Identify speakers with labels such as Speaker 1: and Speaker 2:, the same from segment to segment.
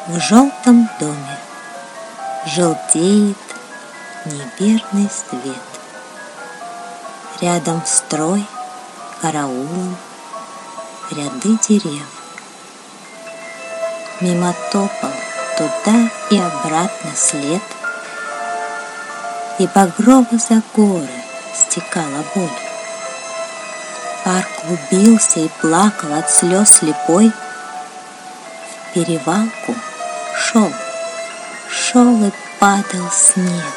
Speaker 1: В желтом доме желтеет неверный свет. Рядом строй, караулом, ряды дерев. Мимо топал туда и обратно след, и багрово за горы стекала боль. Парк клубился и плакал от слез слепой. В перевалку шел и падал снег.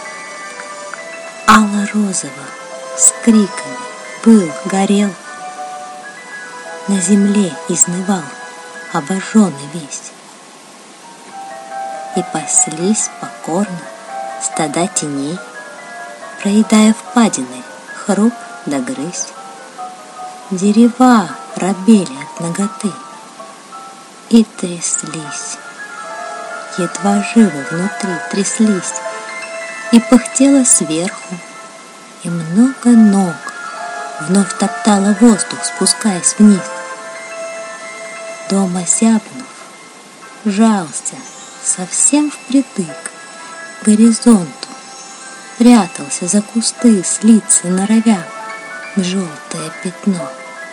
Speaker 1: Ало-розово с криками был, горел. На земле изнывал обожженный весь. И паслись покорно стада теней, проедая впадины хруп да грызь. Дерева робели от наготы и тряслись, едва живы внутри тряслись, и пыхтело сверху, и много ног вновь топтало воздух, спускаясь вниз. Дом, осяпнув, жался совсем впритык к горизонту, прятался за кусты, слиться норовя в желтое пятно.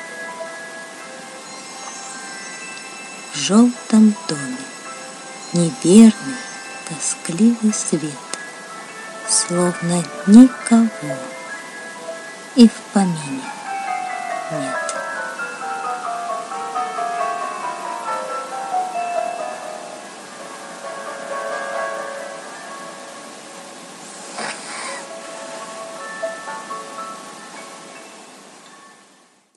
Speaker 1: В желтом доме неверный, тоскливый свет, словно никого и в помине нет.